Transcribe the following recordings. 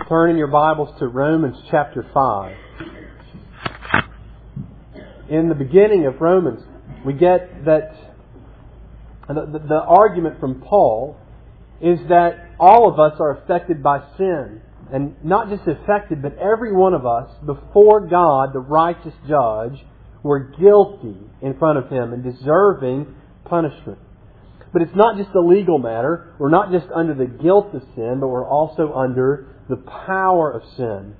Turn in your Bibles to Romans chapter 5. In the beginning of Romans, we get that the argument from Paul is that all of us are affected by sin. And not just affected, but every one of us, before God, the righteous judge, were guilty in front of Him and deserving punishment. But it's not just a legal matter. We're not just under the guilt of sin, but we're also under the power of sin.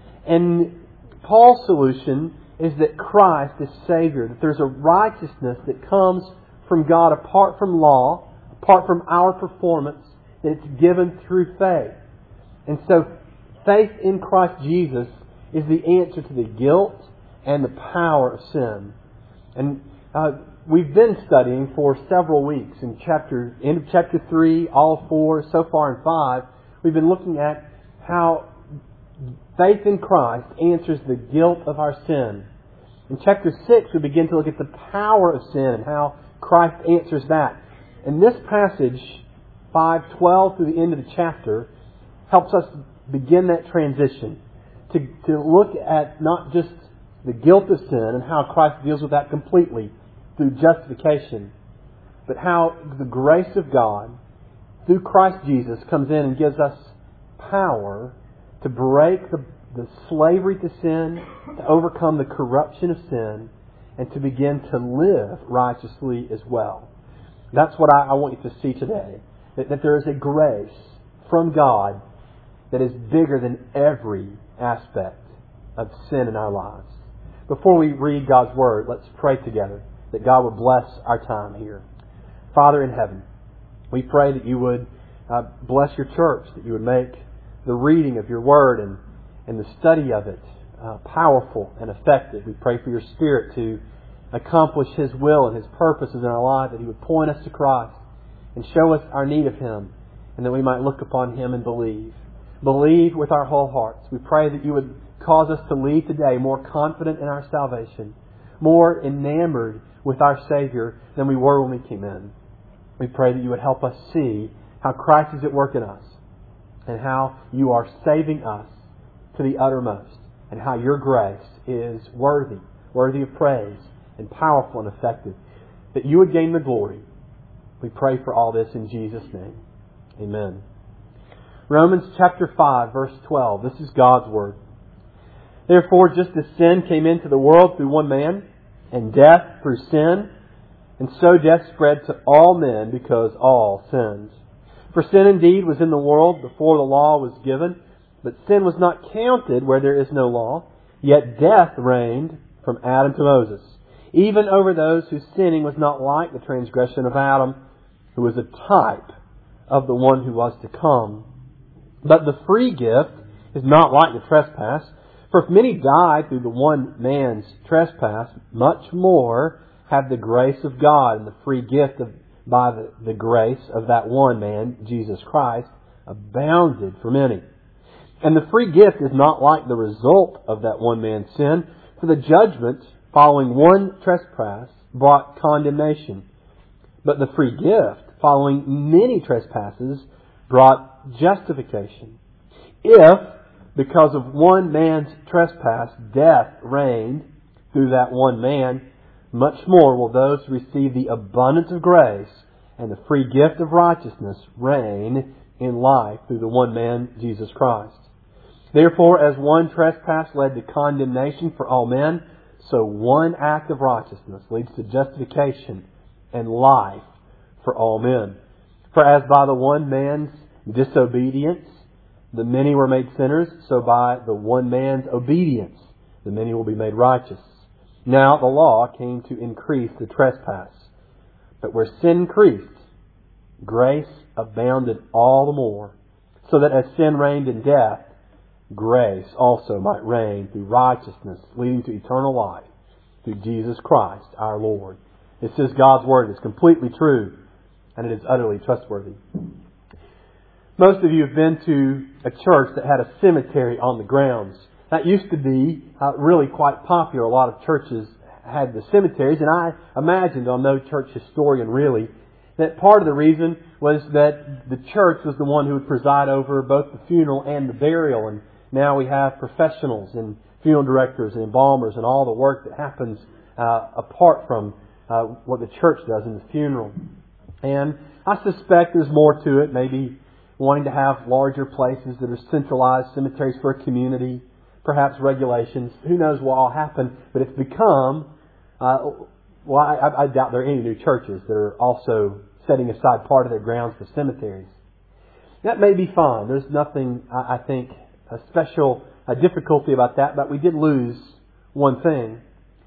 And Paul's solution is that Christ is Savior, that there's a righteousness that comes from God apart from law, apart from our performance, that it's given through faith. And so faith in Christ Jesus is the answer to the guilt and the power of sin. And we've been studying for several weeks in end of chapter 3, all of 4, so far in 5. We've been looking at how faith in Christ answers the guilt of our sin. In chapter 6, we begin to look at the power of sin and how Christ answers that. And this passage, 5:12 through the end of the chapter, helps us begin that transition to look at not just the guilt of sin and how Christ deals with that completely through justification, but how the grace of God through Christ Jesus comes in and gives us power to break the slavery to sin, to overcome the corruption of sin, and to begin to live righteously as well. That's what I want you to see today. That there is a grace from God that is bigger than every aspect of sin in our lives. Before we read God's Word, let's pray together that God would bless our time here. Father in heaven, we pray that You would bless Your church, that You would make the reading of Your Word and the study of it powerful and effective. We pray for Your Spirit to accomplish His will and His purposes in our life, that He would point us to Christ and show us our need of Him, and that we might look upon Him and believe. Believe with our whole hearts. We pray that You would cause us to leave today more confident in our salvation, more enamored with our Savior than we were when we came in. We pray that You would help us see how Christ is at work in us and how You are saving us to the uttermost, and how Your grace is worthy of praise and powerful and effective. That You would gain the glory. We pray for all this in Jesus' name. Amen. Romans chapter 5, verse 12. This is God's Word. Therefore, just as sin came into the world through one man, and death through sin, and so death spread to all men because all sinned. For sin indeed was in the world before the law was given, but sin was not counted where there is no law. Yet death reigned from Adam to Moses, even over those whose sinning was not like the transgression of Adam, who was a type of the one who was to come. But the free gift is not like the trespass. For if many died through the one man's trespass, much more have the grace of God and the free gift by the grace of that one man, Jesus Christ, abounded for many. And the free gift is not like the result of that one man's sin, for the judgment following one trespass brought condemnation. But the free gift following many trespasses brought justification. If, because of one man's trespass, death reigned through that one man, much more will those who receive the abundance of grace and the free gift of righteousness reign in life through the one man, Jesus Christ. Therefore, as one trespass led to condemnation for all men, so one act of righteousness leads to justification and life for all men. For as by the one man's disobedience the many were made sinners, so by the one man's obedience the many will be made righteous. Now the law came to increase the trespass. But where sin increased, grace abounded all the more, so that as sin reigned in death, grace also might reign through righteousness, leading to eternal life through Jesus Christ our Lord. This is God's Word. It's completely true, and it is utterly trustworthy. Most of you have been to a church that had a cemetery on the grounds. That used to be really quite popular. A lot of churches had the cemeteries, and I imagined, I'm no church historian really, that part of the reason was that the church was the one who would preside over both the funeral and the burial. And now we have professionals and funeral directors and embalmers and all the work that happens apart from what the church does in the funeral. And I suspect there's more to it, maybe wanting to have larger places that are centralized cemeteries for a community, perhaps regulations. Who knows what will happen, but it's become, I doubt there are any new churches that are also setting aside part of their grounds for cemeteries. That may be fine. There's nothing, I think, a special difficulty about that, but we did lose one thing.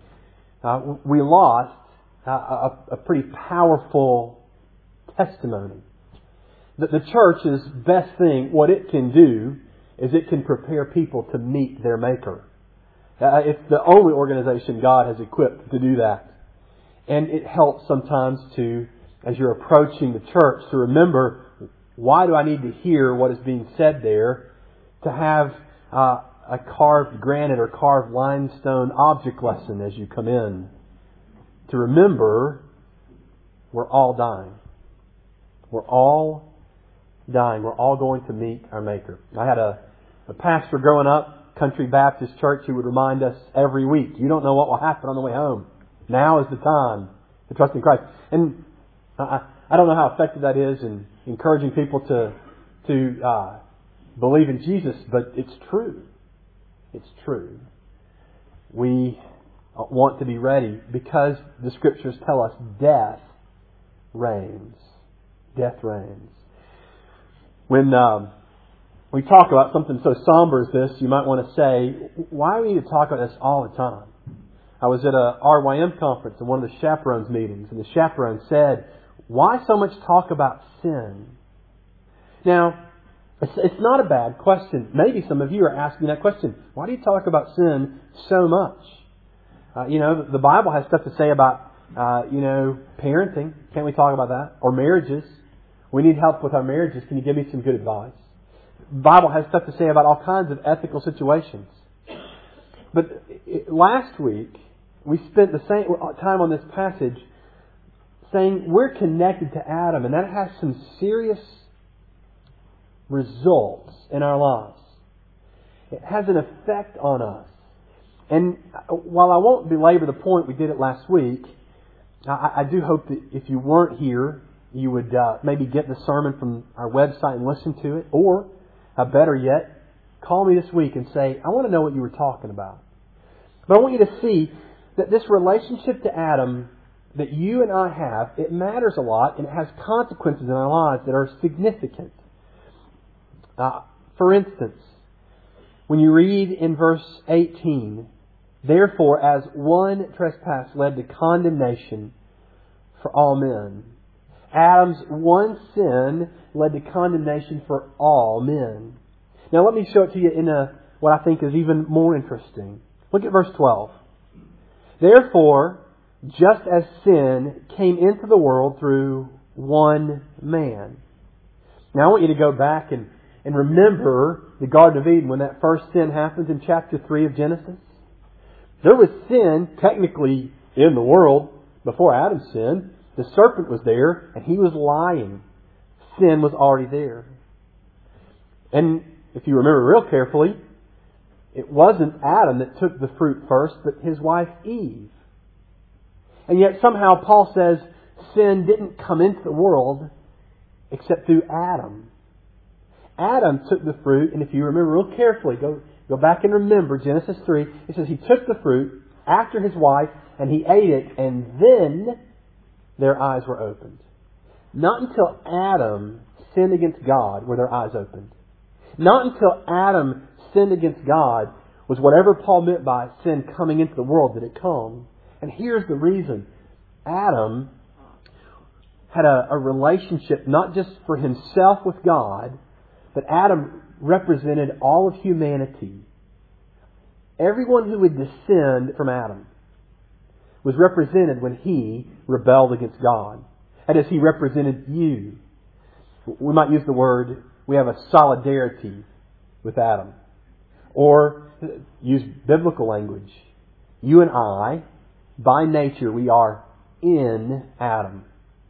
We lost a pretty powerful testimony. That the church's best thing, what it can do, is it can prepare people to meet their Maker. It's the only organization God has equipped to do that. And it helps sometimes to, as you're approaching the church, to remember, why do I need to hear what is being said there? To have a carved granite or carved limestone object lesson as you come in. To remember, we're all dying. We're all dying. We're all going to meet our Maker. I had a pastor growing up, Country Baptist Church, who would remind us every week, you don't know what will happen on the way home. Now is the time to trust in Christ. And I don't know how effective that is in encouraging people to believe in Jesus, but it's true. It's true. We want to be ready because the Scriptures tell us death reigns. Death reigns. When we talk about something so somber as this, you might want to say, why do we need to talk about this all the time? I was at a RYM conference in one of the chaperones meetings, and the chaperone said, why so much talk about sin? Now, it's not a bad question. Maybe some of you are asking that question. Why do you talk about sin so much? The Bible has stuff to say about, parenting. Can't we talk about that? Or marriages. We need help with our marriages. Can you give me some good advice? The Bible has stuff to say about all kinds of ethical situations. But last week, we spent the same time on this passage saying we're connected to Adam, and that has some serious results in our lives. It has an effect on us. And while I won't belabor the point, we did it last week, I do hope that if you weren't here, you would maybe get the sermon from our website and listen to it. Or, better yet, call me this week and say, I want to know what you were talking about. But I want you to see that this relationship to Adam that you and I have, it matters a lot and it has consequences in our lives that are significant. For instance, when you read in verse 18, therefore, as one trespass led to condemnation for all men, Adam's one sin led to condemnation for all men. Now let me show it to you in what I think is even more interesting. Look at verse 12. Therefore, just as sin came into the world through one man. Now I want you to go back and remember the Garden of Eden when that first sin happens in chapter 3 of Genesis. There was sin technically in the world before Adam sinned. The serpent was there and he was lying. Sin was already there. And if you remember real carefully, it wasn't Adam that took the fruit first, but his wife Eve. And yet somehow Paul says sin didn't come into the world except through Adam. Adam took the fruit, and if you remember real carefully, go back and remember Genesis 3. It says he took the fruit after his wife, and he ate it, and then their eyes were opened. Not until Adam sinned against God were their eyes opened. Not until Adam sinned against God was whatever Paul meant by sin coming into the world did it come. And here's the reason. Adam had a relationship not just for himself with God, but Adam represented all of humanity. Everyone who would descend from Adam was represented when he rebelled against God. That is, he represented you. We might use the word, we have a solidarity with Adam. Or use biblical language. You and I, by nature, we are in Adam.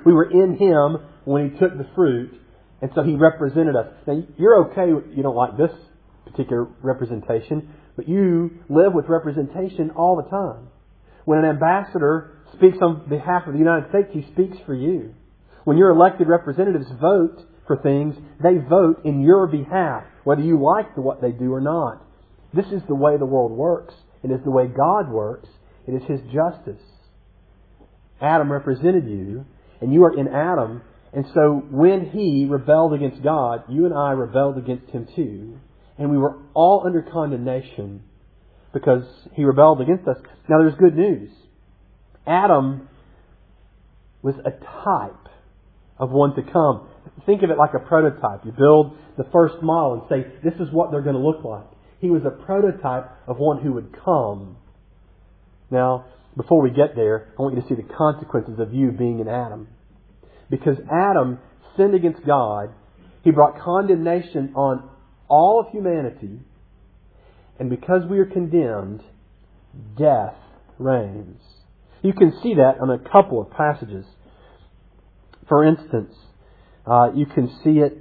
We were in Him when He took the fruit, and so He represented us. Now, you're okay, you don't like this particular representation, but you live with representation all the time. When an ambassador speaks on behalf of the United States, he speaks for you. When your elected representatives vote for things, they vote in your behalf, whether you like what they do or not. This is the way the world works. It is the way God works. It is His justice. Adam represented you, and you are in Adam. And so when he rebelled against God, you and I rebelled against Him too. And we were all under condemnation because he rebelled against us. Now there's good news. Adam was a type of one to come. Think of it like a prototype. You build the first model and say, this is what they're going to look like. He was a prototype of one who would come. Now, before we get there, I want you to see the consequences of you being in Adam. Because Adam sinned against God, he brought condemnation on all of humanity, and because we are condemned, death reigns. You can see that in a couple of passages. For instance, you can see it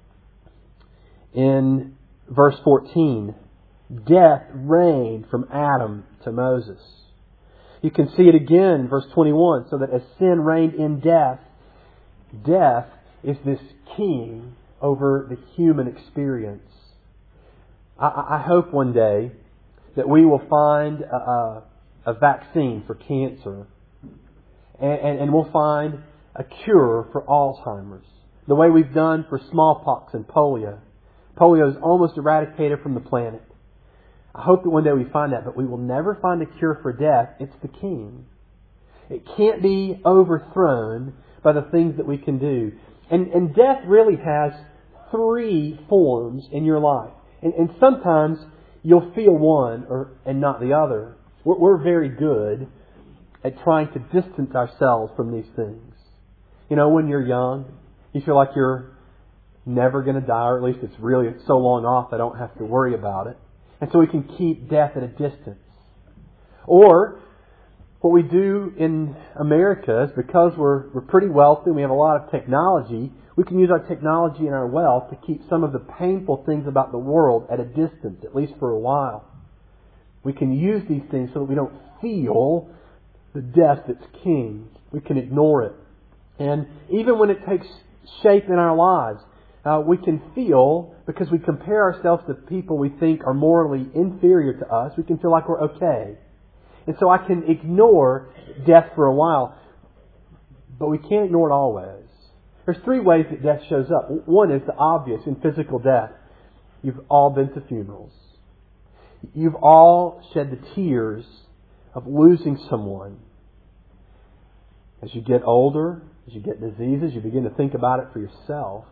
in verse 14. Death reigned from Adam to Moses. You can see it again in verse 21. So that as sin reigned in death, death is this king over the human experience. I hope one day that we will find a vaccine for cancer, and we'll find a cure for Alzheimer's. The way we've done for smallpox and polio. Polio is almost eradicated from the planet. I hope that one day we find that, but we will never find a cure for death. It's the king. It can't be overthrown by the things that we can do. And death really has three forms in your life. And sometimes you'll feel one and not the other. We're very good at trying to distance ourselves from these things. You know, when you're young, you feel like you're never going to die, or at least it's really so long off I don't have to worry about it. And so we can keep death at a distance. Or what we do in America is because we're pretty wealthy and we have a lot of technology, we can use our technology and our wealth to keep some of the painful things about the world at a distance, at least for a while. We can use these things so that we don't feel the death that's king. We can ignore it. And even when it takes shape in our lives, we can feel, because we compare ourselves to people we think are morally inferior to us, we can feel like we're okay. And so I can ignore death for a while, but we can't ignore it always. There's three ways that death shows up. One is the obvious in physical death. You've all been to funerals. You've all shed the tears of losing someone. As you get older, as you get diseases, you begin to think about it for yourself.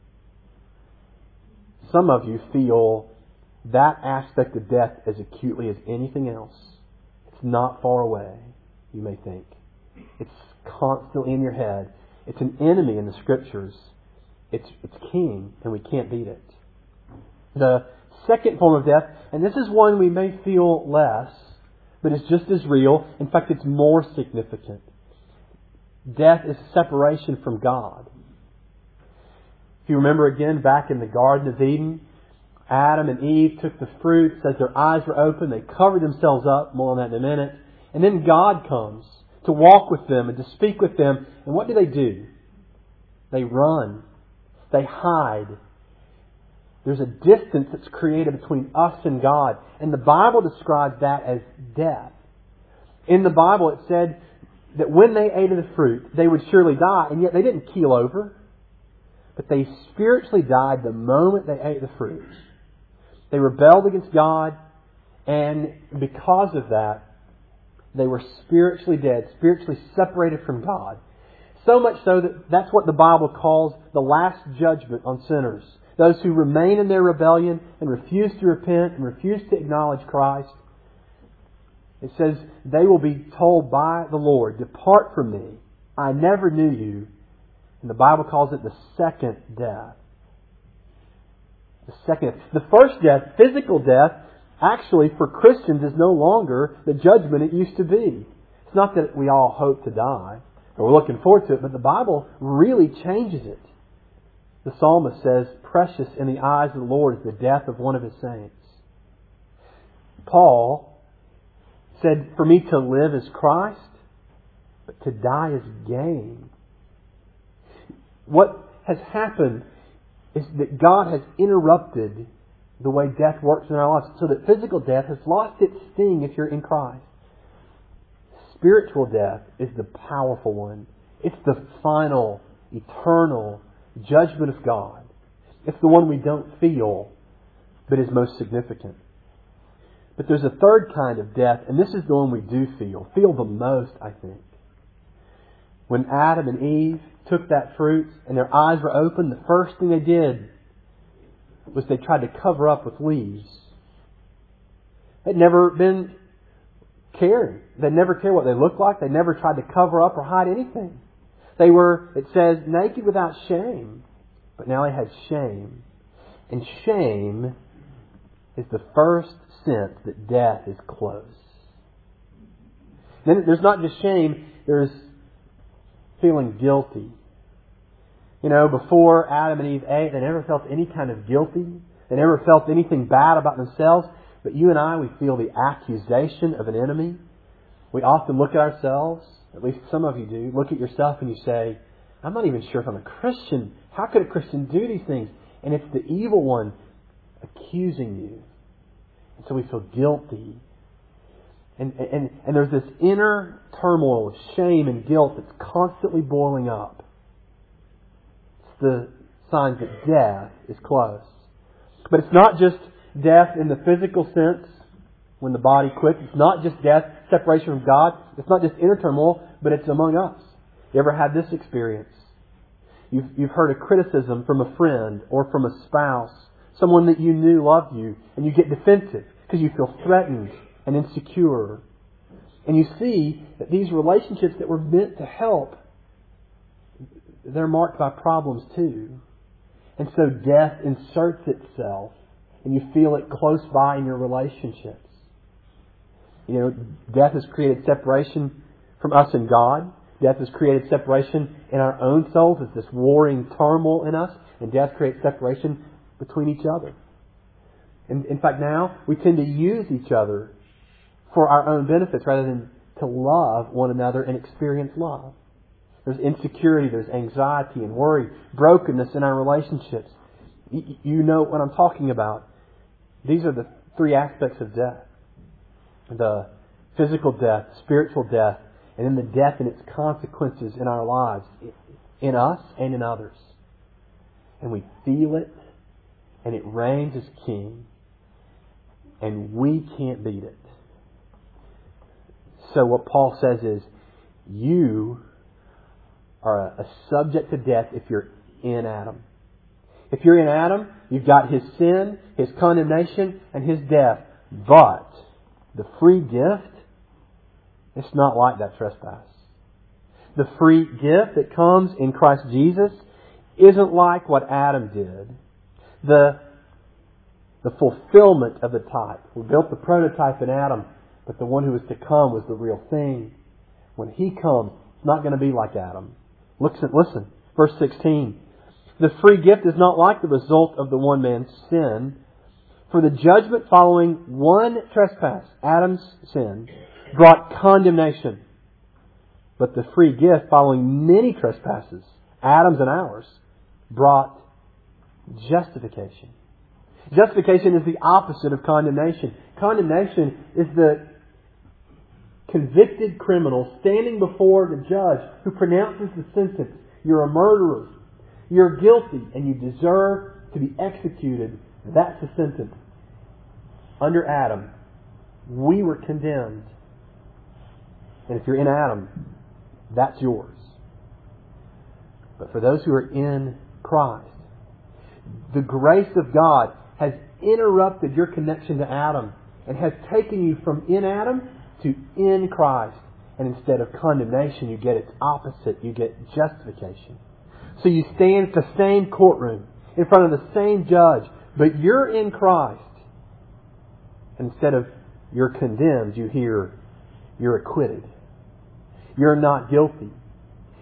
Some of you feel that aspect of death as acutely as anything else. It's not far away, you may think. It's constantly in your head. It's an enemy in the Scriptures. It's king, and we can't beat it. The second form of death, and this is one we may feel less, but it's just as real. In fact, it's more significant. Death is separation from God. If you remember again back in the Garden of Eden, Adam and Eve took the fruit. It says their eyes were open. They covered themselves up. More on that in a minute. And then God comes to walk with them and to speak with them. And what do? They run. They hide. There's a distance that's created between us and God. And the Bible describes that as death. In the Bible it said that when they ate of the fruit, they would surely die. And yet they didn't keel over. But they spiritually died the moment they ate the fruit. They rebelled against God. And because of that, they were spiritually dead, spiritually separated from God. So much so that that's what the Bible calls the last judgment on sinners. Those who remain in their rebellion and refuse to repent and refuse to acknowledge Christ. It says they will be told by the Lord, "Depart from me, I never knew you." And the Bible calls it the second death. The first death, physical death, actually for Christians is no longer the judgment it used to be. It's not that we all hope to die. We're looking forward to it, but the Bible really changes it. The psalmist says, "Precious in the eyes of the Lord is the death of one of His saints." Paul said, "For me to live is Christ, but to die is gain." What has happened is that God has interrupted the way death works in our lives, so that physical death has lost its sting if you're in Christ. Spiritual death is the powerful one. It's the final, eternal judgment of God. It's the one we don't feel, but is most significant. But there's a third kind of death, and this is the one we do feel the most, I think. When Adam and Eve took that fruit and their eyes were open, the first thing they did was they tried to cover up with leaves. They'd never been caring. They'd never cared what they looked like. They never tried to cover up or hide anything. They were, it says, naked without shame. But now they had shame. And shame is the first sense that death is close. Then there's not just shame, there's feeling guilty. Before Adam and Eve ate, they never felt any kind of guilty. They never felt anything bad about themselves. But you and I, we feel the accusation of an enemy. We often look at ourselves, at least some of you do, look at yourself and you say, "I'm not even sure if I'm a Christian. How could a Christian do these things?" And it's the evil one accusing you. And so we feel guilty. And there's this inner turmoil of shame and guilt that's constantly boiling up. It's the signs that death is close. But it's not just death in the physical sense, when the body quits. It's not just death, separation from God. It's not just inner turmoil, but it's among us. You ever had this experience? You've heard a criticism from a friend or from a spouse, someone that you knew loved you, and you get defensive because you feel threatened and insecure. And you see that these relationships that were meant to help, they're marked by problems too. And so death inserts itself, and you feel it close by in your relationships. Death has created separation from us and God. Death has created separation in our own souls. It's this warring turmoil in us. And death creates separation between each other. And in fact, now we tend to use each other for our own benefits rather than to love one another and experience love. There's insecurity, there's anxiety and worry, brokenness in our relationships. You know what I'm talking about. These are the three aspects of death. The physical death, spiritual death, and then the death and its consequences in our lives, in us and in others. And we feel it, and it reigns as king, and we can't beat it. So what Paul says is, you are a subject to death if you're in Adam. If you're in Adam, you've got his sin, his condemnation, and his death. But the free gift, it's not like that trespass. The free gift that comes in Christ Jesus isn't like what Adam did. The fulfillment of the type. We built the prototype in Adam, but the one who was to come was the real thing. When He comes, it's not going to be like Adam. Listen, verse 16. The free gift is not like the result of the one man's sin. For the judgment following one trespass, Adam's sin, brought condemnation. But the free gift following many trespasses, Adam's and ours, brought justification. Justification is the opposite of condemnation. Condemnation is the convicted criminal standing before the judge who pronounces the sentence. You're a murderer. You're guilty and you deserve to be executed. That's the sentence. Under Adam, we were condemned. And if you're in Adam, that's yours. But for those who are in Christ, the grace of God has interrupted your connection to Adam and has taken you from in Adam to in Christ. And instead of condemnation, you get its opposite. You get justification. So you stand at the same courtroom in front of the same judge, but you're in Christ. And instead of you're condemned, you hear you're acquitted. You're not guilty.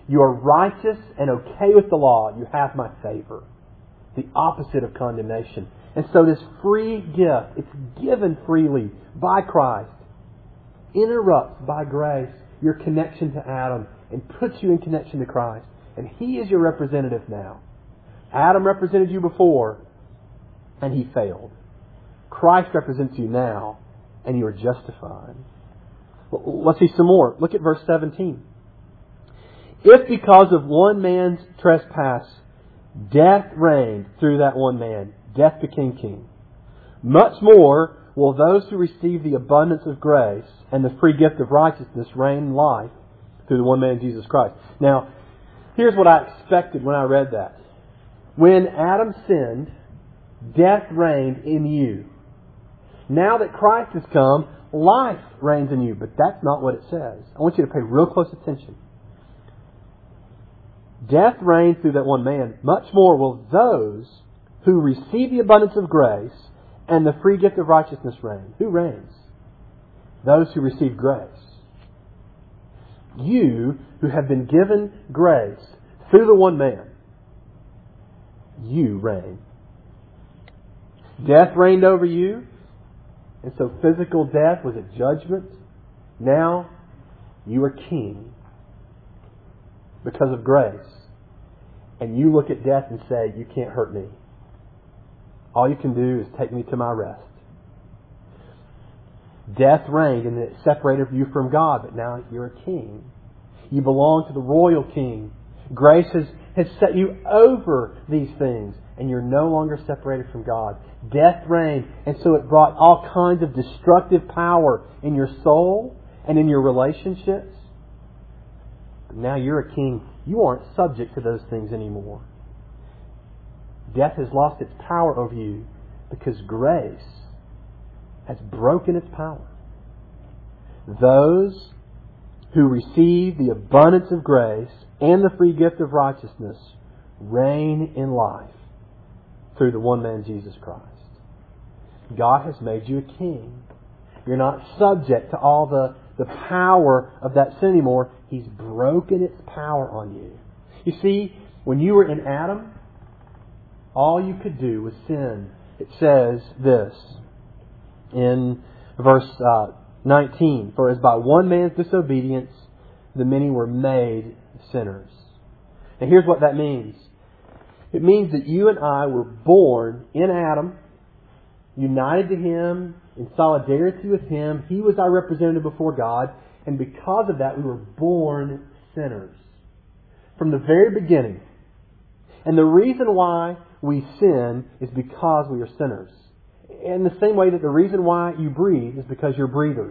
You are righteous and okay with the law. You have my favor. The opposite of condemnation. And so this free gift, it's given freely by Christ, interrupts by grace your connection to Adam and puts you in connection to Christ. And He is your representative now. Adam represented you before, and he failed. Christ represents you now, and you are justified. Let's see some more. Look at verse 17. If because of one man's trespass, death reigned through that one man, death became king, much more will those who receive the abundance of grace and the free gift of righteousness reign in life through the one man, Jesus Christ. Now, here's what I expected when I read that. When Adam sinned, death reigned in you. Now that Christ has come, life reigns in you. But that's not what it says. I want you to pay real close attention. Death reigned through that one man. Much more will those who receive the abundance of grace and the free gift of righteousness reign. Who reigns? Those who receive grace. You who have been given grace through the one man, you reign. Death reigned over you, and so physical death was a judgment. Now you are king because of grace. And you look at death and say, you can't hurt me. All you can do is take me to my rest. Death reigned and it separated you from God, but now you're a king. You belong to the royal king. Grace has set you over these things, and you're no longer separated from God. Death reigned, and so it brought all kinds of destructive power in your soul and in your relationships. But now you're a king. You aren't subject to those things anymore. Death has lost its power over you because grace has broken its power. Those who receive the abundance of grace and the free gift of righteousness reign in life through the one man, Jesus Christ. God has made you a king. You're not subject to all the power of that sin anymore. He's broken its power on you. You see, when you were in Adam, all you could do was sin. It says this in verse 19, for as by one man's disobedience the many were made sinners. And here's what that means. It means that you and I were born in Adam, united to Him, in solidarity with Him. He was our representative before God, and because of that we were born sinners from the very beginning. And the reason why we sin is because we are sinners. In the same way that the reason why you breathe is because you're breathers.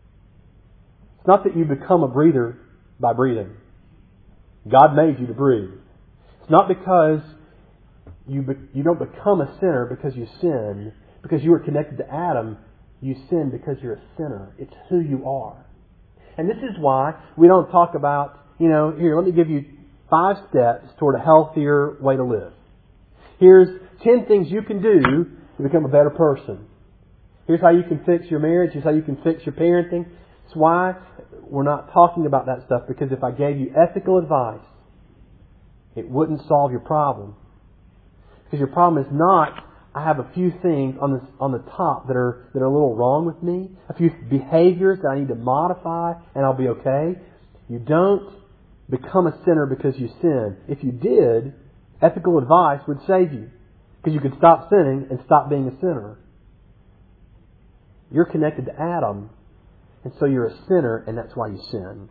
It's not that you become a breather by breathing. God made you to breathe. It's not because you don't become a sinner because you sin. Because you were connected to Adam, you sin because you're a sinner. It's who you are. And this is why we don't talk about, here, let me give you 5 steps toward a healthier way to live. Here's 10 things you can do to become a better person. Here's how you can fix your marriage. Here's how you can fix your parenting. That's why we're not talking about that stuff, because if I gave you ethical advice, it wouldn't solve your problem. Because your problem is not, I have a few things on the top that are a little wrong with me, a few behaviors that I need to modify, and I'll be okay. You don't become a sinner because you sin. If you did, ethical advice would save you, because you could stop sinning and stop being a sinner. You're connected to Adam, and so you're a sinner, and that's why you sin.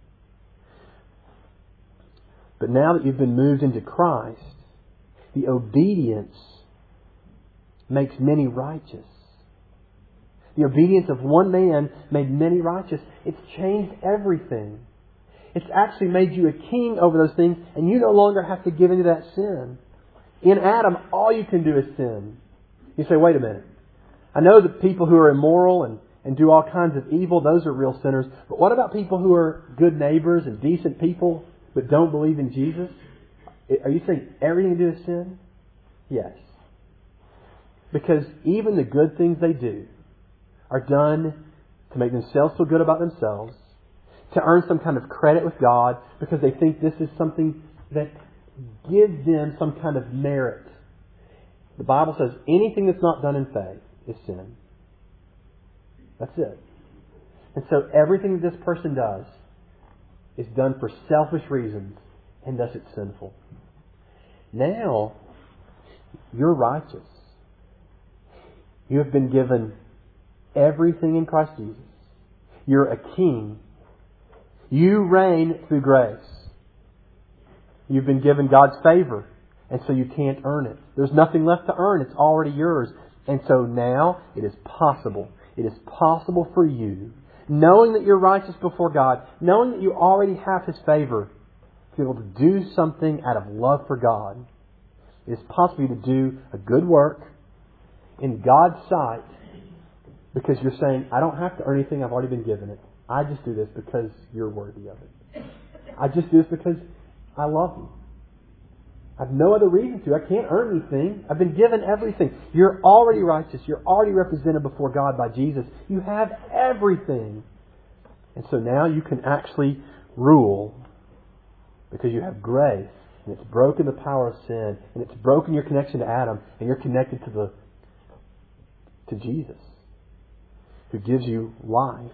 But now that you've been moved into Christ, the obedience makes many righteous. The obedience of one man made many righteous. It's changed everything. It's actually made you a king over those things, and you no longer have to give into that sin. In Adam, all you can do is sin. You say, wait a minute. I know that people who are immoral and do all kinds of evil, those are real sinners. But what about people who are good neighbors and decent people but don't believe in Jesus? Are you saying everything they do is sin? Yes. Because even the good things they do are done to make themselves feel good about themselves, to earn some kind of credit with God because they think this is something that gives them some kind of merit. The Bible says anything that's not done in faith is sin. That's it. And so everything that this person does is done for selfish reasons, and thus it's sinful. Now, you're righteous. You have been given everything in Christ Jesus. You're a king. You reign through grace. You've been given God's favor, and so you can't earn it. There's nothing left to earn. It's already yours. And so now it is possible. It is possible for you, knowing that you're righteous before God, knowing that you already have His favor, to be able to do something out of love for God. It is possible to do a good work in God's sight because you're saying, I don't have to earn anything. I've already been given it. I just do this because you're worthy of it. I just do this because I love you. I have no other reason to. I can't earn anything. I've been given everything. You're already righteous. You're already represented before God by Jesus. You have everything. And so now you can actually rule because you have grace. And it's broken the power of sin. And it's broken your connection to Adam. And you're connected to Jesus, who gives you life.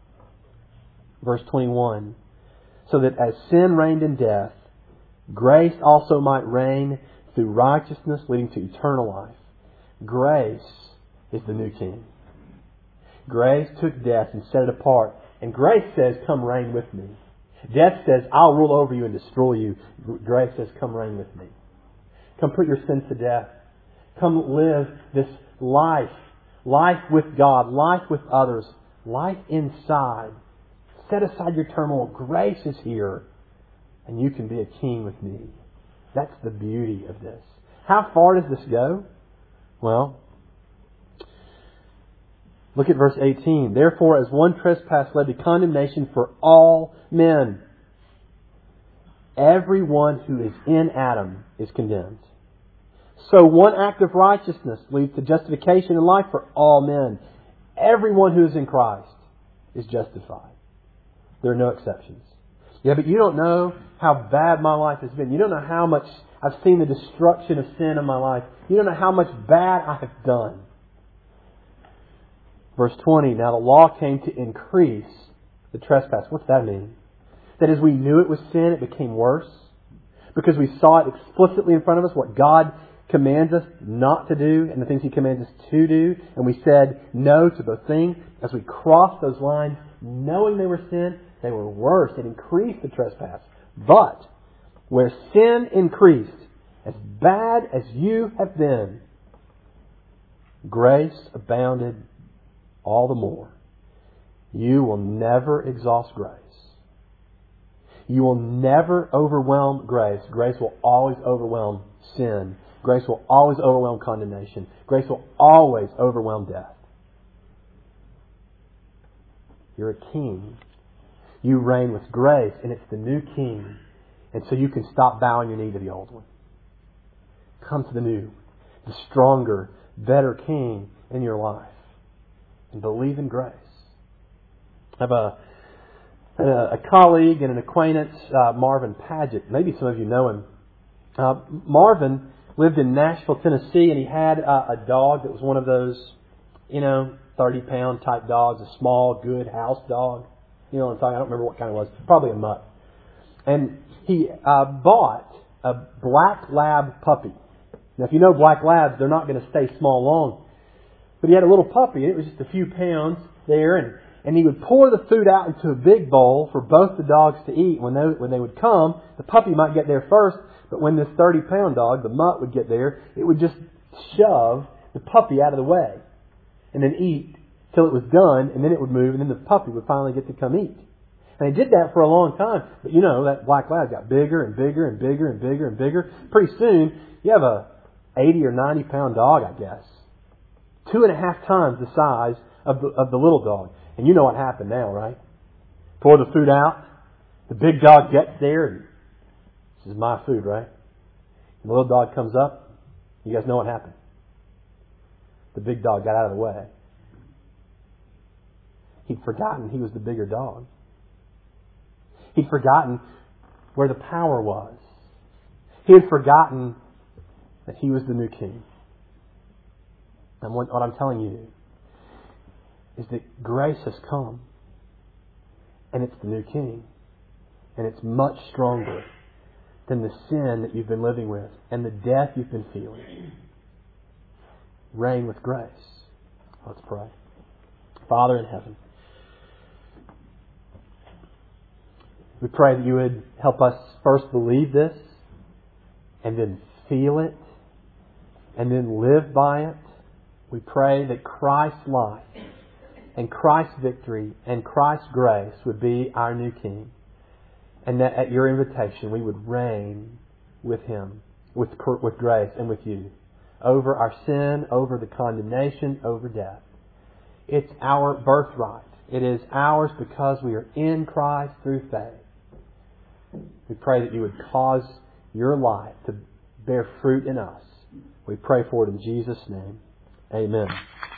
Verse 21. So that as sin reigned in death, grace also might reign through righteousness, leading to eternal life. Grace is the new king. Grace took death and set it apart. And grace says, come reign with me. Death says, I'll rule over you and destroy you. Grace says, come reign with me. Come put your sins to death. Come live this life. Life with God. Life with others. Life inside. Set aside your turmoil. Grace is here. And you can be a king with me. That's the beauty of this. How far does this go? Well, look at verse 18. Therefore, as one trespass led to condemnation for all men, everyone who is in Adam is condemned. So one act of righteousness leads to justification and life for all men. Everyone who is in Christ is justified. There are no exceptions. Yeah, but you don't know how bad my life has been. You don't know how much I've seen the destruction of sin in my life. You don't know how much bad I have done. Verse 20, now the law came to increase the trespass. What's that mean? That as we knew it was sin, it became worse. Because we saw it explicitly in front of us, what God commands us not to do and the things He commands us to do. And we said no to those things. As we crossed those lines, knowing they were sin, they were worse. It increased the trespass. But where sin increased, as bad as you have been, grace abounded all the more. You will never exhaust grace. You will never overwhelm grace. Grace will always overwhelm sin. Grace will always overwhelm condemnation. Grace will always overwhelm death. You're a king. You reign with grace, and it's the new king. And so you can stop bowing your knee to the old one. Come to the new, the stronger, better king in your life. And believe in grace. I have a colleague and an acquaintance, Marvin Paget. Maybe some of you know him. Marvin lived in Nashville, Tennessee, and he had a dog that was one of those, 30-pound type dogs, a small, good house dog. You know what I'm talking? I don't remember what kind it was. Probably a mutt. And he bought a black lab puppy. Now, if you know black labs, they're not going to stay small long. But he had a little puppy, and it was just a few pounds there, and he would pour the food out into a big bowl for both the dogs to eat. When they would come, the puppy might get there first, but when this 30-pound dog, the mutt, would get there, it would just shove the puppy out of the way and then eat till it was done, and then it would move, and then the puppy would finally get to come eat. And they did that for a long time. But that black lab got bigger and bigger and bigger and bigger and bigger. Pretty soon, you have a 80 or 90-pound dog, I guess. 2.5 times the size of the little dog. And you know what happened now, right? Pour the food out. The big dog gets there. And this is my food, right? And the little dog comes up. You guys know what happened. The big dog got out of the way. He'd forgotten he was the bigger dog. He'd forgotten where the power was. He had forgotten that He was the new King. And what I'm telling you is that grace has come. And it's the new King. And it's much stronger than the sin that you've been living with and the death you've been feeling. Reign with grace. Let's pray. Father in heaven, we pray that You would help us first believe this, and then feel it, and then live by it. We pray that Christ's life and Christ's victory and Christ's grace would be our new King. And that at Your invitation we would reign with Him, with grace and with You, over our sin, over the condemnation, over death. It's our birthright. It is ours because we are in Christ through faith. We pray that You would cause Your life to bear fruit in us. We pray for it in Jesus' name. Amen.